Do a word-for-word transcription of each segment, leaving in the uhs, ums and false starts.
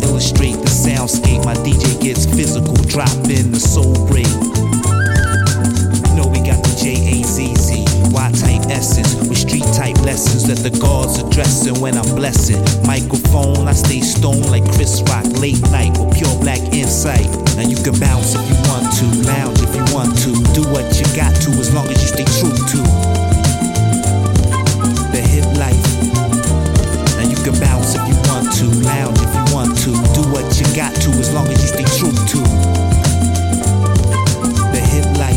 illustrate the soundscape. My D J gets physical, drop in the soul break. You know we got the J A Z Z, Y-type essence with street-type lessons that the gods addressing when I'm blessing. Microphone, I stay stoned like Chris Rock, late night with pure black insight. Now you can bounce if you want to, lounge if you want to, do what you got to as long as you stay true to the hip life. Now you can bounce if you want to, lounge if you want to, do what you got to as long as you stay true to the hip life.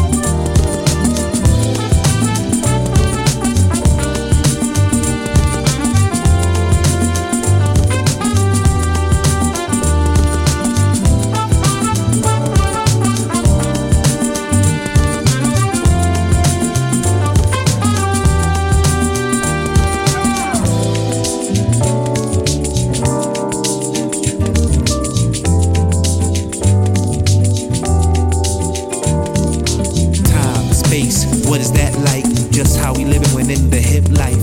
What is that like? Just how we living when in the hip life.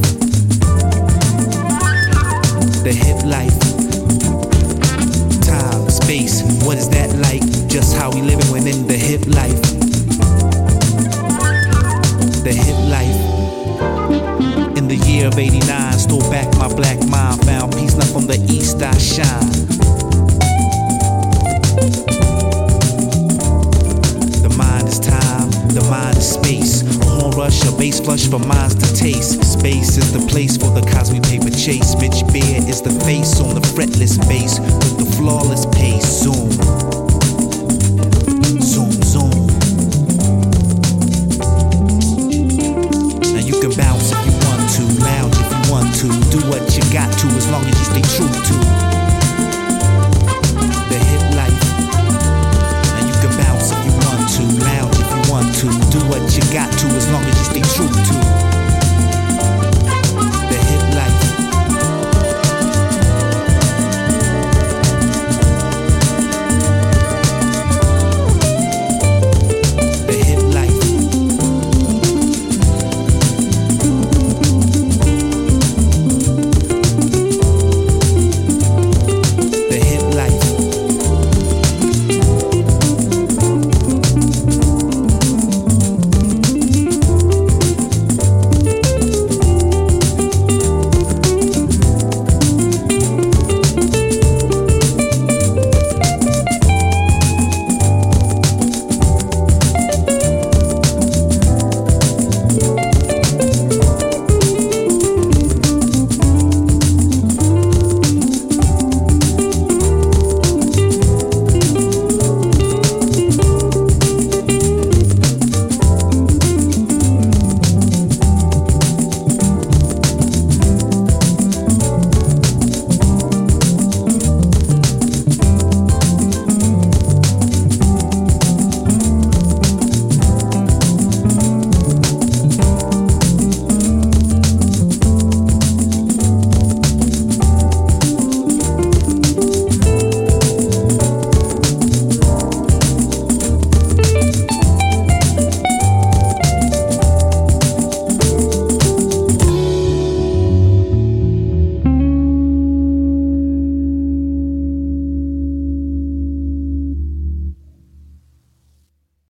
The hip life. Time, space. What is that like? Just how we living when in the hip life. The hip life. In the year of eighty-nine, stole back my black mind. Found peace, not from the east I shine. The mind is time, the mind is space. Rush, a bass flush for minds to taste. Space is the place for the Cosby paper chase. Mitch Beard is the face on the fretless bass with the flawless pace. Zoom, zoom, zoom. Now you can bounce if you want to, lounge if you want to, do what you got to as long as you stay true